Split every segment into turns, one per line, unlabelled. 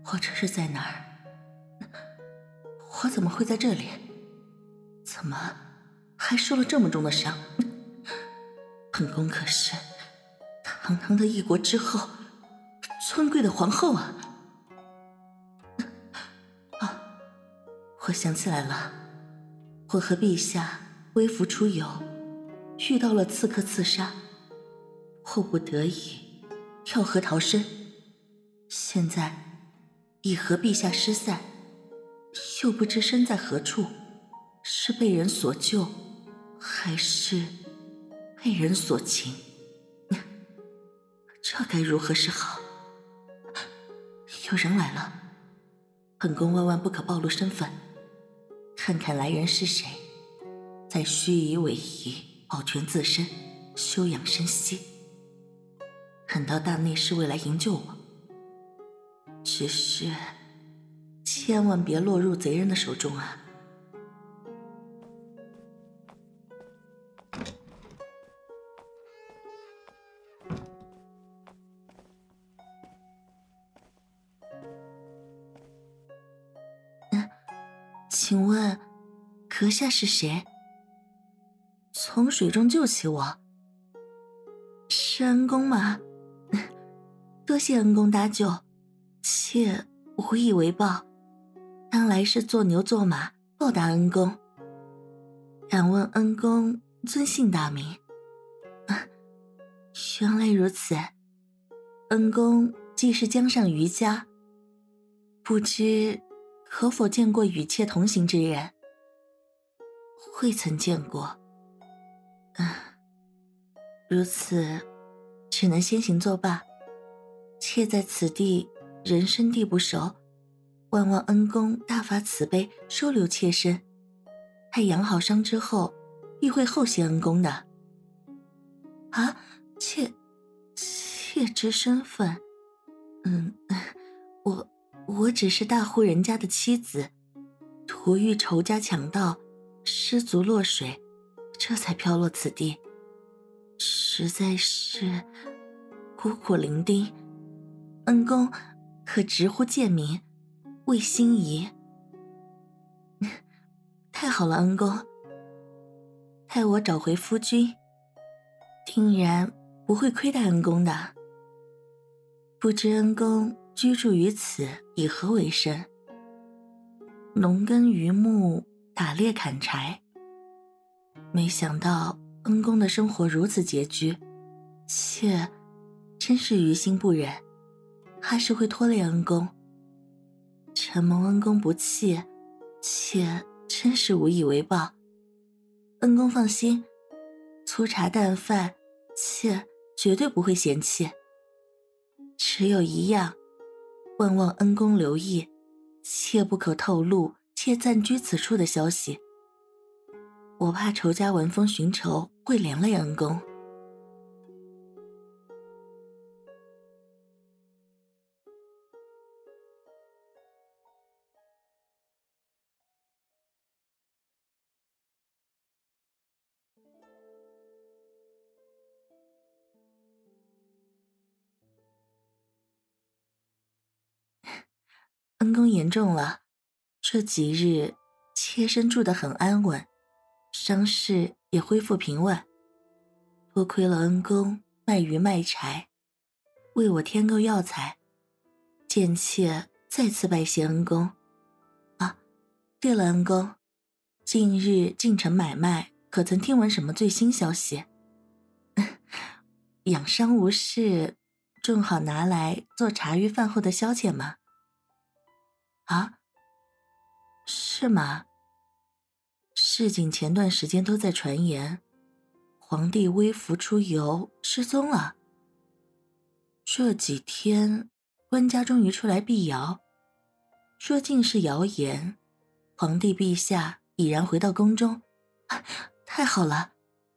我这是在哪儿？我怎么会在这里？怎么还受了这么重的伤？本宫可是堂堂的一国之后，尊贵的皇后啊！我想起来了，我和陛下微服出游，遇到了刺客刺杀，迫不得已跳河逃生，现在已和陛下失散，又不知身在何处，是被人所救，还是被人所擒？这该如何是好？有人来了，本宫万万不可暴露身份，看看来人是谁，再虚以委蛇，保全自身，休养生息。很道大内侍卫来营救我，只是千万别落入贼人的手中啊！请问阁下是谁？从水中救起我，是恩公吗？多谢恩公搭救，妾无以为报，当来世做牛做马报答恩公。敢问恩公尊姓大名？原来如此，恩公既是江上渔家，不知可否见过与妾同行之人？未曾见过。如此，只能先行作罢。妾在此地人生地不熟，万望恩公大发慈悲，收留妾身。待养好伤之后，必会厚谢恩公的。啊，妾知身份。我只是大户人家的妻子，途遇仇家强盗，失足落水，这才飘落此地，实在是孤苦伶仃。恩公可直呼贱名，魏心怡。太好了，恩公，待我找回夫君，定然不会亏待恩公的。不知恩公居住于此以何为生？农耕渔牧，打猎砍柴。没想到恩公的生活如此拮据，妾真是于心不忍，还是会拖累恩公。承蒙恩公不弃，妾真是无以为报。恩公放心，粗茶淡饭，妾绝对不会嫌弃。只有一样，万望恩公留意，切不可透露妾暂居此处的消息。我怕仇家闻风寻仇，会连累恩公。恩公言重了，这几日妾身住得很安稳，伤势也恢复平稳。多亏了恩公卖鱼卖柴，为我添购药材，贱妾再次拜谢恩公。对了，恩公，近日进城买卖，可曾听闻什么最新消息？养伤无事，正好拿来做茶余饭后的消遣嘛。是吗？市井前段时间都在传言，皇帝微服出游失踪了。这几天官家终于出来辟谣，说尽是谣言，皇帝陛下已然回到宫中。太好了！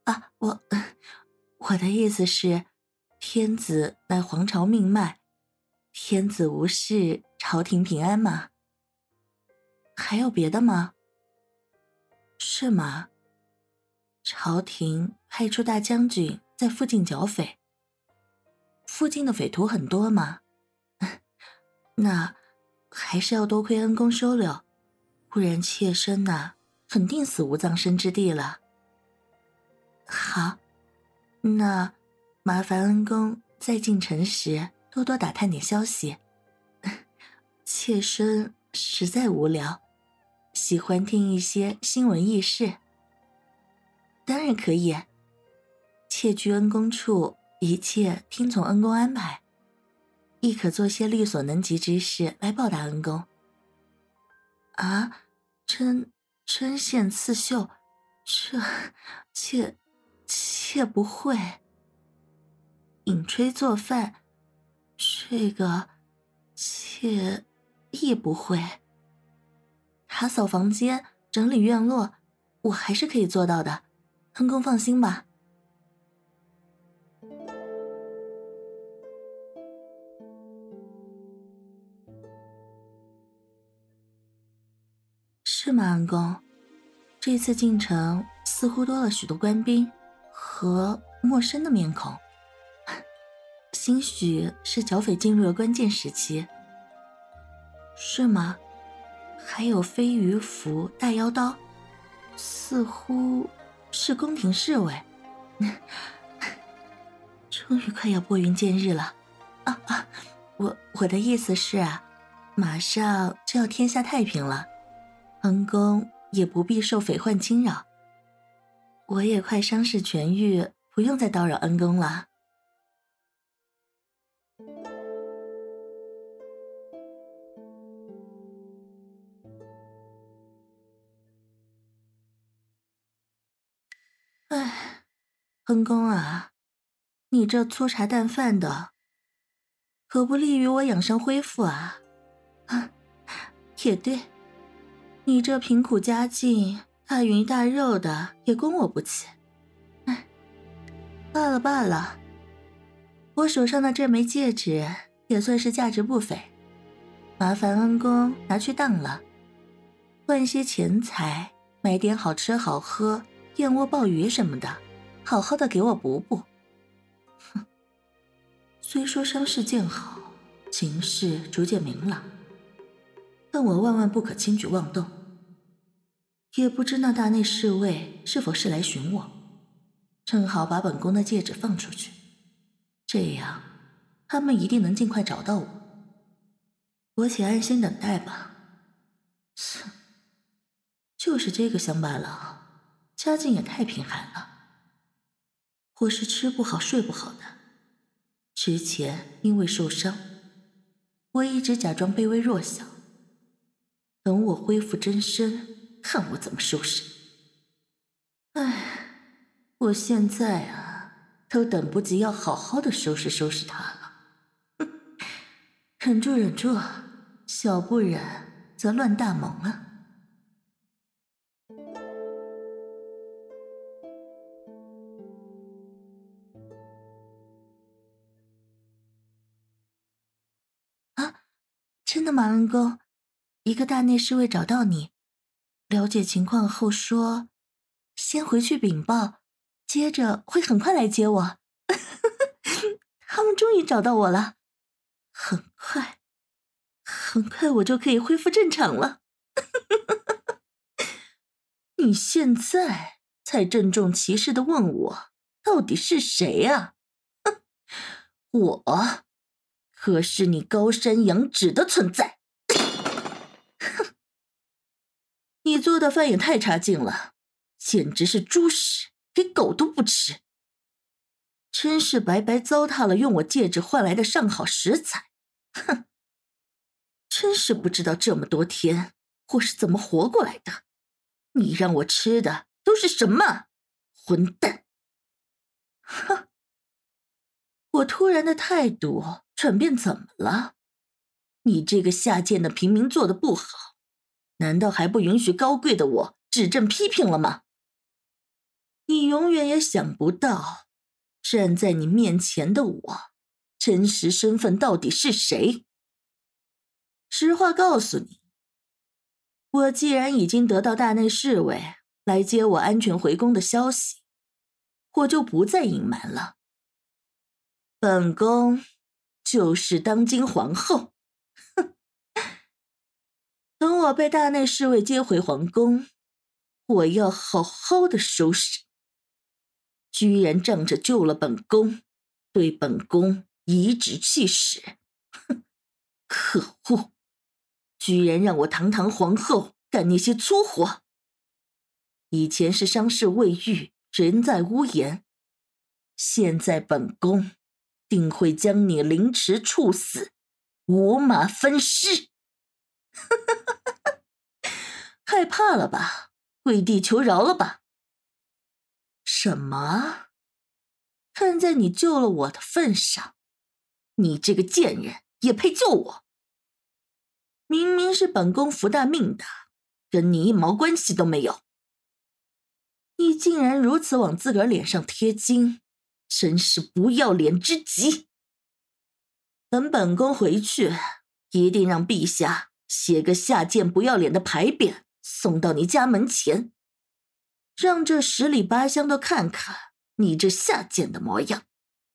我的意思是，天子乃皇朝命脉，天子无事，朝廷平安嘛。还有别的吗？是吗？朝廷派出大将军在附近剿匪，附近的匪徒很多吗？那还是要多亏恩公收留，不然妾身呐，肯定死无葬身之地了。好，那麻烦恩公在进城时多多打探点消息。妾身实在无聊，喜欢听一些新闻轶事。当然可以，妾居恩公处，一切听从恩公安排，亦可做些力所能及之事来报答恩公。啊，针线刺绣，这妾不会。引炊做饭，这个妾亦不会。打扫房间，整理院落，我还是可以做到的，恩公放心吧。是吗，恩公？这次进城似乎多了许多官兵和陌生的面孔，兴许是剿匪进入了关键时期。是吗？还有飞鱼符、大妖刀，似乎是宫廷侍卫。终于快要拨云见日了。我的意思是啊，马上就要天下太平了，恩公也不必受匪患侵扰。我也快伤势痊愈，不用再叨扰恩公了。唉，恩公啊，你这粗茶淡饭的，可不利于我养伤恢复啊。也对，你这贫苦家境，大鱼大肉的，也供我不起。唉，罢了罢了，我手上的这枚戒指也算是价值不菲，麻烦恩公拿去当了，换些钱财，买点好吃好喝，燕窝鲍鱼什么的，好好的给我补补。哼，虽说伤势渐好，情势逐渐明朗，但我万万不可轻举妄动。也不知那大内侍卫是否是来寻我，正好把本宫的戒指放出去，这样他们一定能尽快找到我。我且安心等待吧。切，就是这个乡巴佬，家境也太贫寒了，或是吃不好睡不好的。之前因为受伤，我一直假装卑微弱小，等我恢复真身，看我怎么收拾。唉，我现在啊，都等不及要好好的收拾收拾他了。忍住忍住，小不忍则乱大谋啊。啊，真的吗，恩公？一个大内侍卫找到你，了解情况后说，先回去禀报，接着会很快来接我。他们终于找到我了，很快我就可以恢复正常了。你现在才郑重其事地问我到底是谁啊？我可是你高山仰止的存在。你做的饭也太差劲了，简直是猪屎，给狗都不吃。真是白白糟蹋了用我戒指换来的上好食材。哼，真是不知道这么多天我是怎么活过来的。你让我吃的都是什么？混蛋！哼，我突然的态度转变怎么了？你这个下贱的平民做的不好，难道还不允许高贵的我指正批评了吗？你永远也想不到，站在你面前的我，真实身份到底是谁？实话告诉你，我既然已经得到大内侍卫来接我安全回宫的消息，我就不再隐瞒了。本宫就是当今皇后。哼， 等我被大内侍卫接回皇宫，我要好好的收拾。居然仗着救了本宫，对本宫颐指气使，哼，可恶！居然让我堂堂皇后干那些粗活。以前是伤势未愈，人在屋檐，现在本宫定会将你凌迟处死，五马分尸。害怕了吧？跪地求饶了吧？什么？看在你救了我的份上，你这个贱人也配救我？明明是本宫福大命大，跟你一毛关系都没有。你竟然如此往自个儿脸上贴金，真是不要脸之极。等本宫回去，一定让陛下写个下贱不要脸的牌匾送到你家门前，让这十里八乡都看看你这下贱的模样。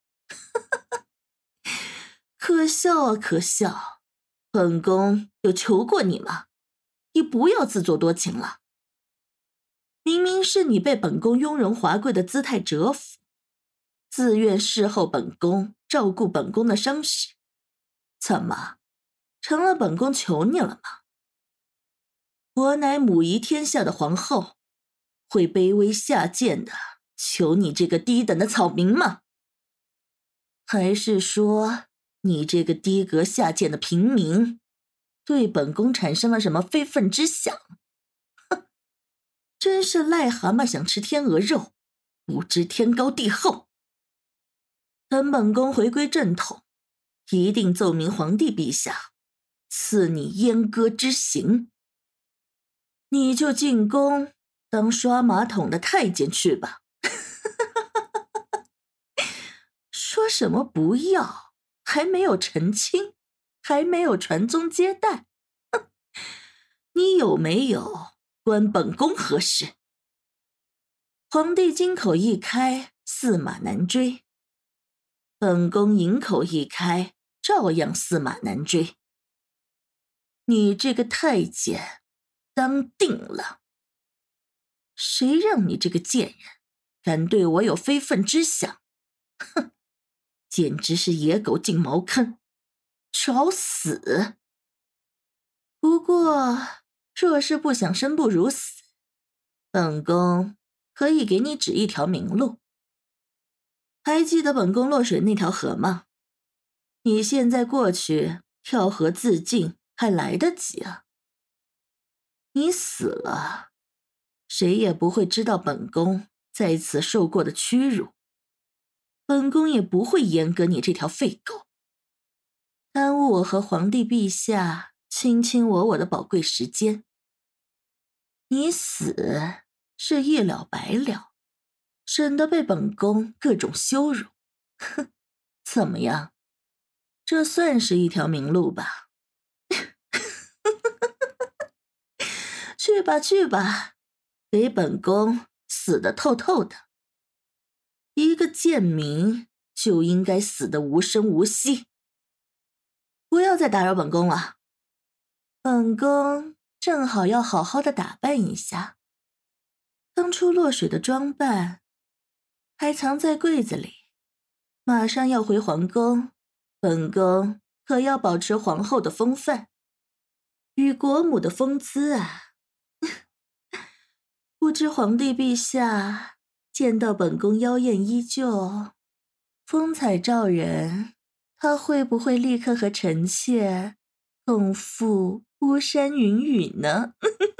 可笑啊可笑，本宫有求过你吗？你不要自作多情了。明明是你被本宫雍容华贵的姿态折服，自愿侍候本宫，照顾本宫的伤势，怎么成了本宫求你了吗？我乃母仪天下的皇后，会卑微下贱的求你这个低等的草民吗？还是说你这个低格下贱的平民对本宫产生了什么非分之想？哼，真是癞蛤蟆想吃天鹅肉，不知天高地厚。等本宫回归正统，一定奏明皇帝陛下，赐你阉割之刑。你就进宫当刷马桶的太监去吧。说什么不要，还没有成亲，还没有传宗接代，哼，你有没有关本宫何事？皇帝金口一开，驷马难追，本宫银口一开，照样驷马难追。你这个太监当定了。谁让你这个贱人敢对我有非分之想？哼，简直是野狗进茅坑，找死！不过若是不想生不如死，本宫可以给你指一条明路。还记得本宫落水那条河吗？你现在过去跳河自尽还来得及啊！你死了，谁也不会知道本宫在此受过的屈辱，本宫也不会阉割你这条废狗，耽误我和皇帝陛下卿卿我我的宝贵时间。你死是一了百了，省得被本宫各种羞辱。哼，怎么样？这算是一条明路吧？去吧去吧，给本宫死得透透的。一个贱民就应该死得无声无息。不要再打扰本宫了，本宫正好要好好的打扮一下。当初落水的装扮还藏在柜子里，马上要回皇宫，本宫可要保持皇后的风范，与国母的风姿啊。不知皇帝陛下见到本宫妖艳依旧，风采照人，他会不会立刻和臣妾共赴巫山云雨呢？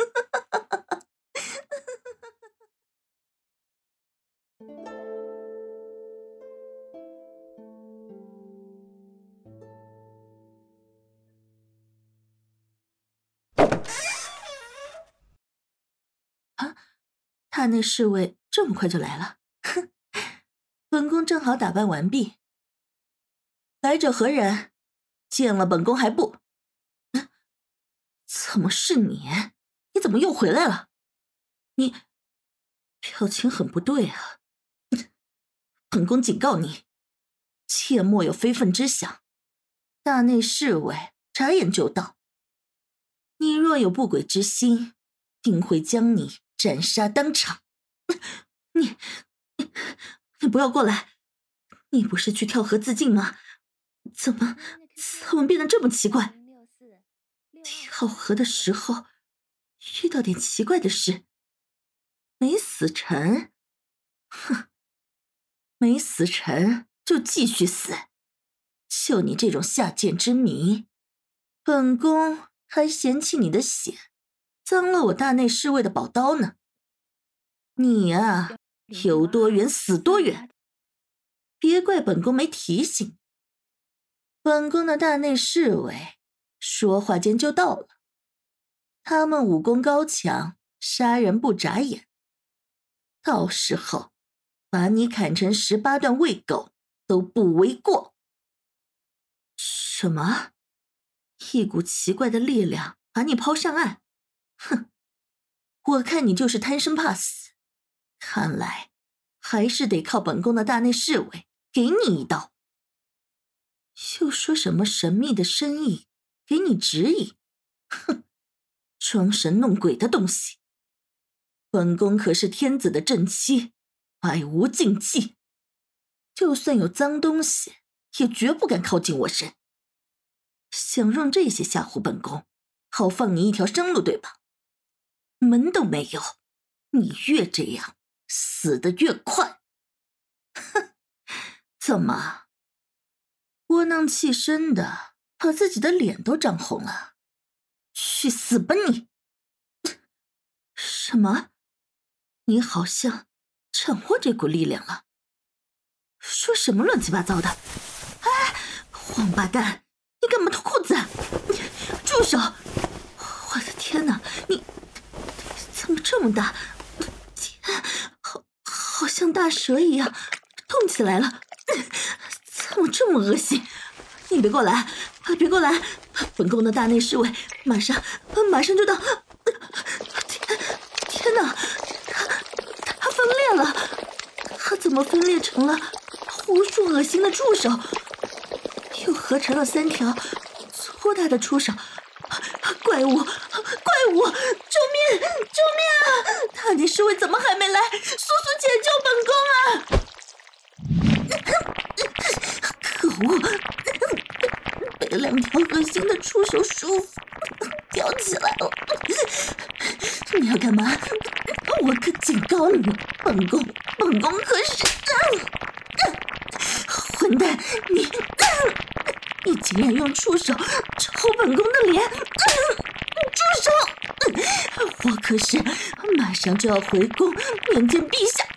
啊，他那侍卫这么快就来了？哼，本宫正好打扮完毕。来者何人？见了本宫还不？怎么是你？你怎么又回来了？你表情很不对啊！本宫警告你，切莫有非分之想。大内侍卫眨眼就到， 你若有不轨之心，定会将你斩杀当场。你不要过来！你不是去跳河自尽吗？怎么变得这么奇怪？跳河的时候遇到点奇怪的事，没死成？哼，没死成就继续死。就你这种下贱之民，本宫还嫌弃你的血脏了我大内侍卫的宝刀呢。你啊，有多远死多远，别怪本宫没提醒。本宫的大内侍卫说话间就到了，他们武功高强，杀人不眨眼，到时候把你砍成18段喂狗都不为过。什么？一股奇怪的力量把你抛上岸？哼，我看你就是贪生怕死，看来还是得靠本宫的大内侍卫给你一刀。又说什么神秘的身影给你指引？哼，装神弄鬼的东西！本宫可是天子的正妻，百无禁忌，就算有脏东西也绝不敢靠近我身。想用这些吓唬本宫，好放你一条生路，对吧？门都没有，你越这样死得越快。哼，怎么窝囊气生的，把自己的脸都涨红了？去死吧你！什么？你好像掌握这股力量了？说什么乱七八糟的？哎，王八蛋，你干嘛脱裤子？住手！我的天哪，你怎么这么大？天，好像大蛇一样，动起来了！怎么这么恶心？你别过来，别过来！本宫的大内侍卫马上就到！天哪，他分裂了！他怎么分裂成了无数恶心的触手？又合成了3条粗大的触手！怪物！救命啊！大内侍卫怎么还没来？速解救本宫啊！可恶！被2条恶心的触手束缚，吊起来了！你要干嘛？我可警告你，本宫可是……混蛋！你竟然用触手抽本宫的脸！住手！我可是马上就要回宫面见陛下。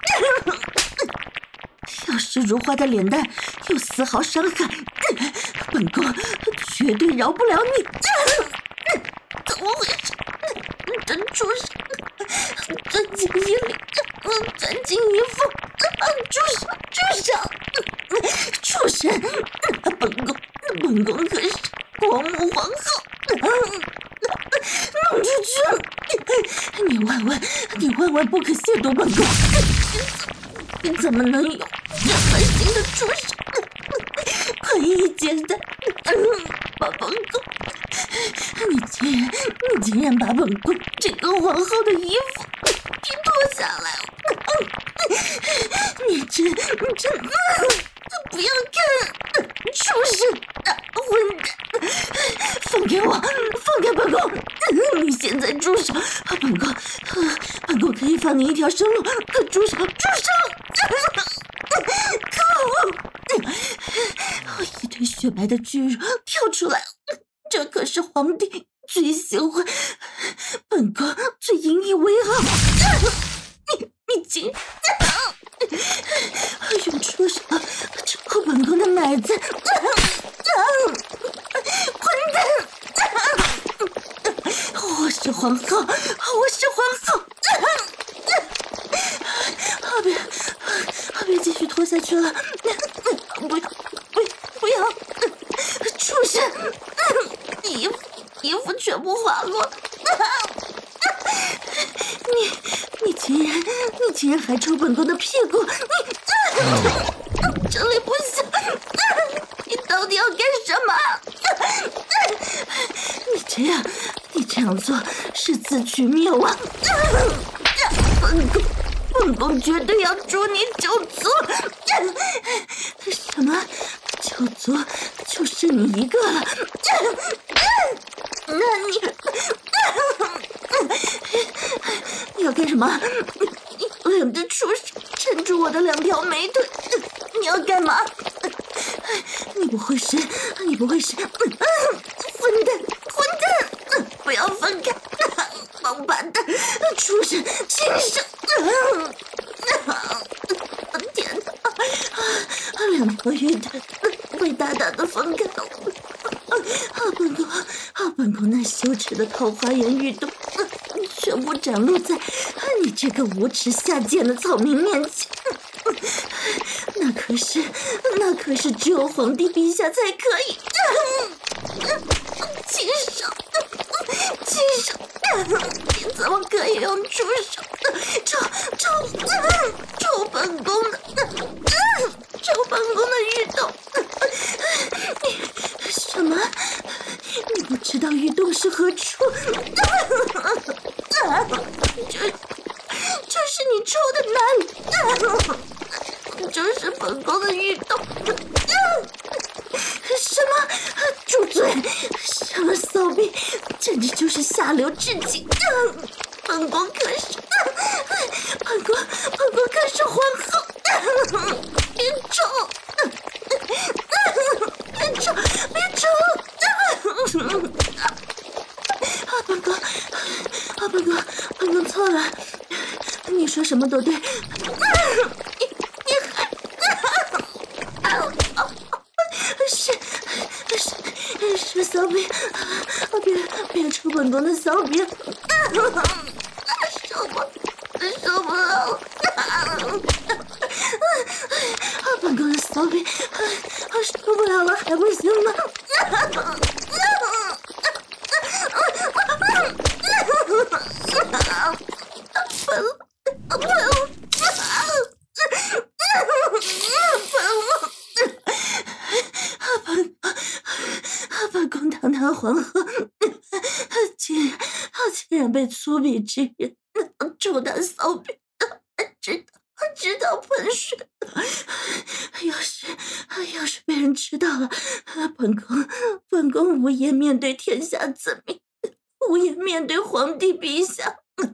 要是如花的脸蛋有丝毫伤害，本宫绝对饶不了你！怎么回事？真畜生！钻进衣领，钻进衣缝！住手！畜生！本宫可是国母皇后！弄出去！你万万不可亵渎本宫！你怎么能有这恶心的畜生？快一解的把本宫！你竟然把本宫这个皇后的衣服给脱下来了！你真不要看！畜生！混蛋！放开我！放开本宫！你现在住手！本宫可以放你一条生路！可住手！可恶！一堆雪白的巨乳跳出来了，这可是皇帝最喜欢，本宫最引以为傲。你竟然用触手抽本宫的奶子！混蛋！我是皇后！别继续拖下去了！不要！畜生！衣服全部滑落！你竟然还抽本宫的屁股！这里不行！你到底要干什么？你这这样做是自取灭亡。本宫绝对要诛你九族！什么？九族就剩你一个了？那你要干什么？两只畜生撑住我的2条美腿，你要干嘛？你不会是混蛋！不要分开！王八蛋！畜生！禽生！天哪！2条玉腿被大大的分开了。本宫那羞耻的桃花源玉洞，全部展露在你这个无耻下贱的草民面前。那可是只有皇帝陛下才可以。禽生！你怎么可以用猪手抽本宫的玉洞？你什么？你不知道玉洞是何处？就是你抽的那里，就是本宫的玉洞。什么？住嘴！什么骚逼，简直就是下流至极！本宫可是皇后！别抽！本宫错了，你说什么都对。是骚逼！别抽本宫的骚逼！受不了！本宫的骚逼，受不了了还不行吗？本宫堂堂皇后，竟然被粗鄙之人抽打骚逼，直到喷水。要是被人知道了，本宫无颜面对天下子民，无颜面对皇帝陛下。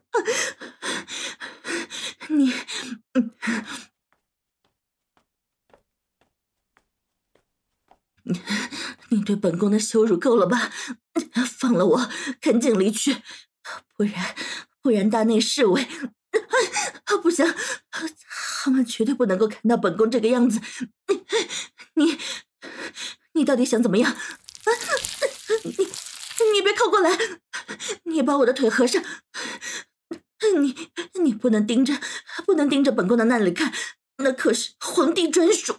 你对本宫的羞辱够了吧？放了我，赶紧离去，不然大内侍卫不行，他们绝对不能够看到本宫这个样子。你到底想怎么样？你别靠过来！你把我的腿合上！你不能盯着本宫的那里看，那可是皇帝专属。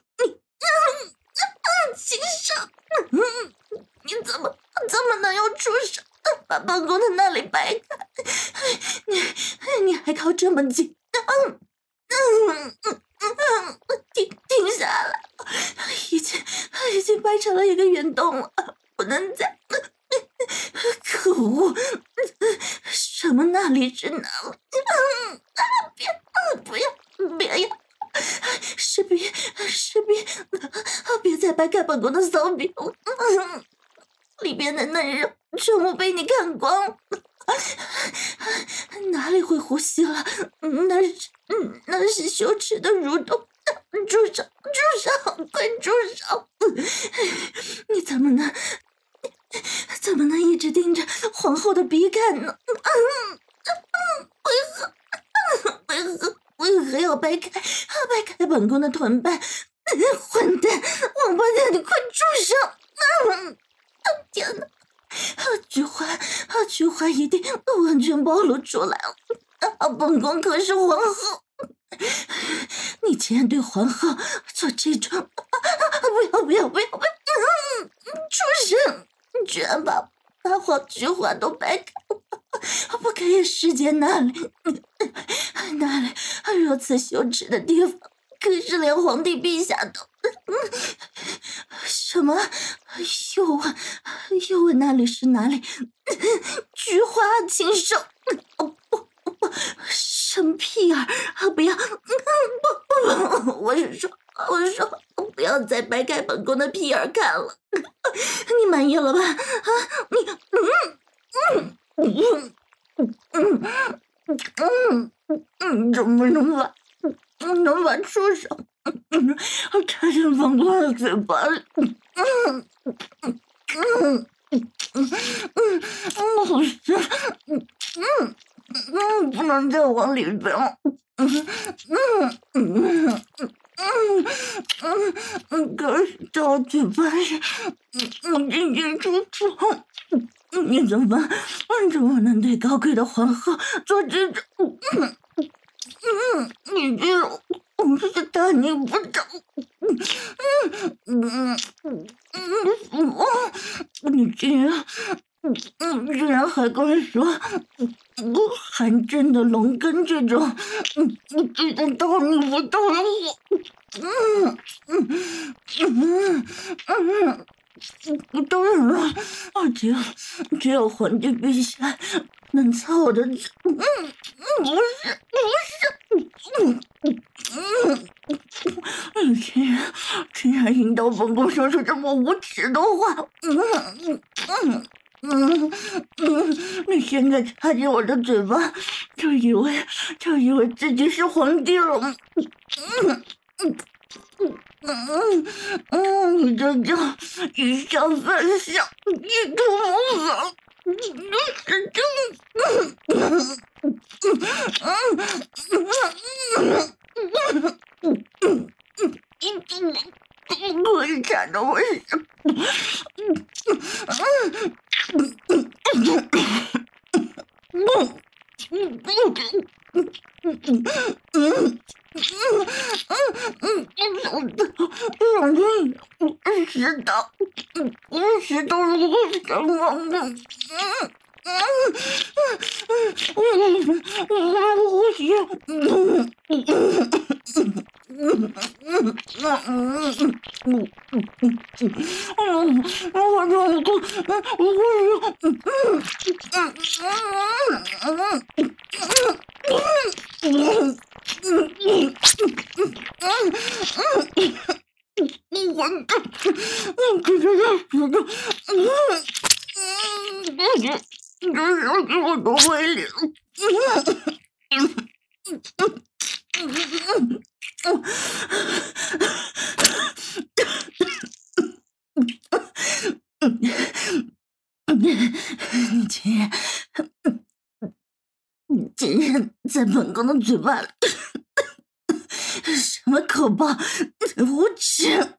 禽生！你怎么能用出手把本宫的那里掰开？你还靠这么近？停下来！已经掰成了一个圆洞了，不能再……可恶！什么那里是哪里？别呀！士兵，别再掰开本宫的骚逼！里边的嫩肉全部被你看光，哪里会呼吸了？那是羞耻的蠕动！住手！快住手！你怎么能一直盯着皇后的鼻看呢？为何要掰开本宫的臀瓣？混蛋，王八蛋，你快住手！天哪！菊花一定完全暴露出来了。本宫可是皇后，你竟然对皇后做这种……不要！畜生！你居然把菊花都掰开！不可以世间那里如此羞耻的地方，可是连皇帝陛下都……什么？又问那里是哪里？ 菊花禽兽！不，生屁眼不要！不，我说，不要再掰开本宫的屁眼看了。你满意了吧？怎么能把出手插进本宫的嘴巴里？好香！不能再往里边了。可是到我嘴巴里，进进出出。你怎么能对高贵的皇后做这种？你这种我是大逆不道！你竟然还跟我说韩真的龙根这种大逆不道的话！当然了，只有皇帝陛下能操我的嘴。不是。你竟然引导本宫说出这么无耻的话！你现在插进我的嘴巴，就以为自己是皇帝了吗？你这叫以上犯下，意图谋反！可以看到我石头如果想忘了，呼吸。我都会领。你竟然在本宫的嘴巴里，什么口爆，无耻！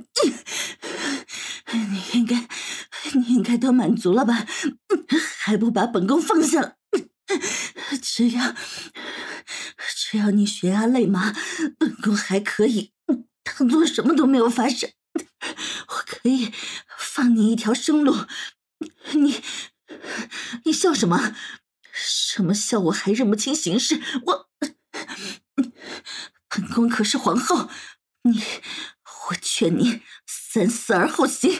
你应该都满足了吧？还不把本宫放下了？只要你悬崖勒马，本宫还可以当做什么都没有发生。我可以放你一条生路。你笑什么？什么笑？我还认不清形势？本宫可是皇后，我劝你三思而后行。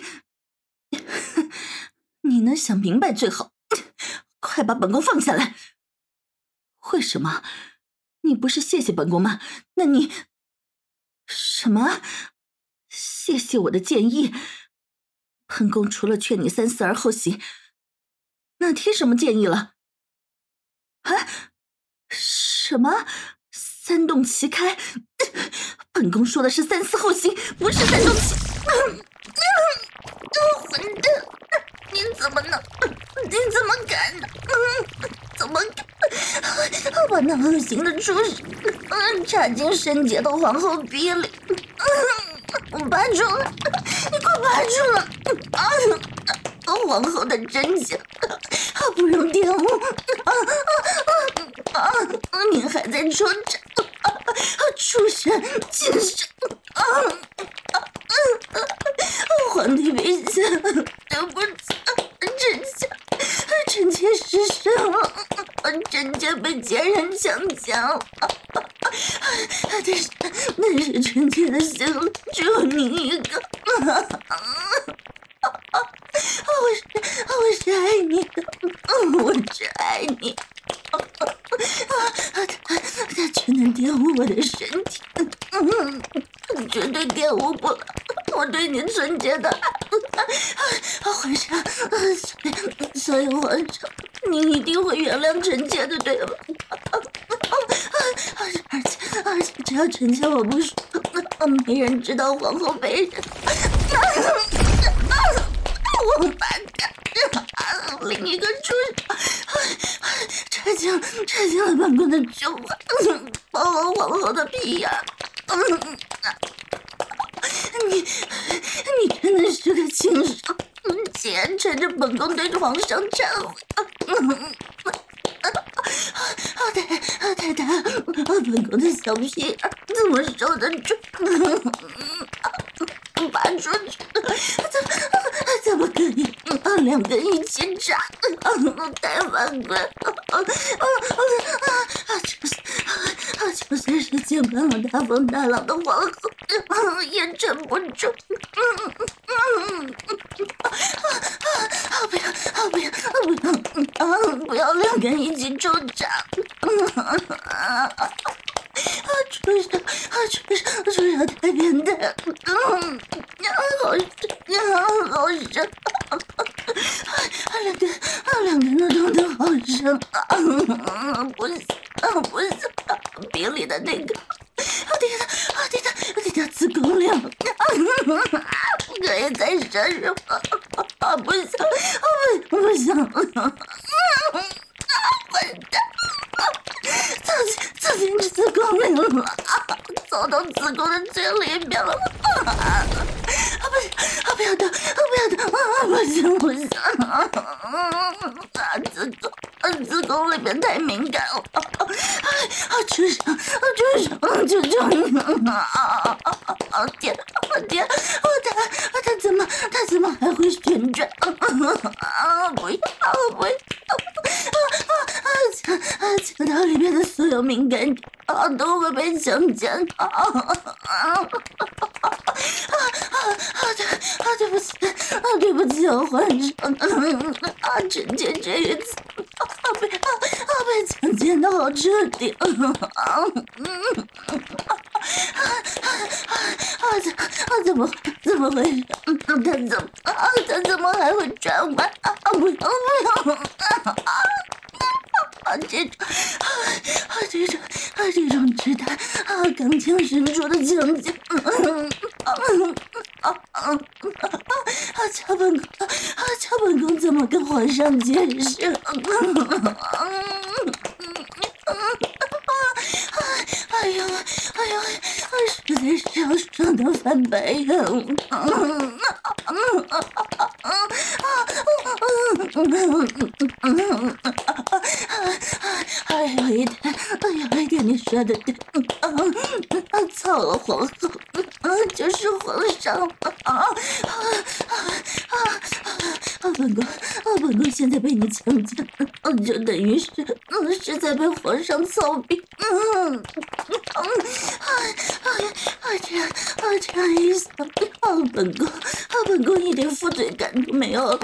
你能想明白最好，快把本宫放下来。为什么？你不是谢谢本宫吗？那你什么？谢谢我的建议？本宫除了劝你三思而后行，那提什么建议了？啊？什么？三动齐开？本宫说的是三思后行，不是三动齐。混蛋！你怎么敢呢？怎么敢把那恶心的畜生插进圣洁的皇后逼里？拔出来！你快拔出来！皇后的真相不容玷污！你还在说这？畜生！禽兽！皇帝陛下，对不起，臣妾失身了，臣妾被奸人强抢了。但是臣妾的心里只有你一个。我是爱你的，我只爱你。他却能玷污我的身体，绝对玷污不了我对你纯洁的爱。皇上，所以皇上，你一定会原谅臣妾的，对吧？而且，只要臣妾我不说，没人知道皇后被人。我把他另一个出拆进了本宫的胸怀，剥了皇后的皮呀！你真的是个禽兽！竟然趁着本宫对着皇上忏悔！太太，本宫的小屁眼怎么受得住？拔出去，怎么可以两根一起扎？太犯规了！就算是见惯了大风大浪的皇后，也撑不住。不要两根一起抽扎！主上太变态了！好深！两根的痛得好深啊！不行，鼻里的那个，滴到子宫里了，可以再深入吗？不行，走进子宫里了，走到子宫的最里面了。不要动！不行！子宫里面太敏感了。出生！救命！天！他怎么还会旋转？不要！肠道里面的所有敏感点都会被强奸。对不起，皇上，臣妾这一次被强奸的好彻底。怎么回事？他怎么还会转弯？不要！这种直达钢枪深处的强奸，乔本宫怎么跟皇上解释？实在是要爽到翻白眼了！有一点你说的对，操了皇后，就是皇上！本宫现在被你强奸，就等于是在被皇上操逼。这样一想，本宫一点负罪感都没有了。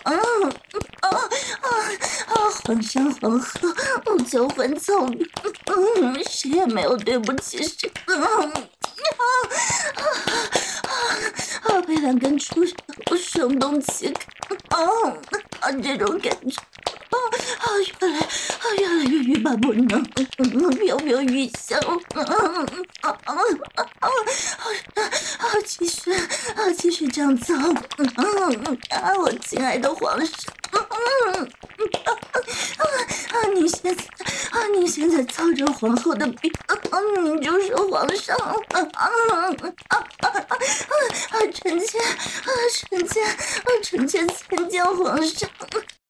皇上皇后交换操逼，谁也没有对不起谁。被两根触手声动起感，这种感觉越来越欲罢不能，飘飘欲仙。继续这样操！我亲爱的皇上，你现在操着皇后的逼，你就是皇上了。臣妾参见皇上。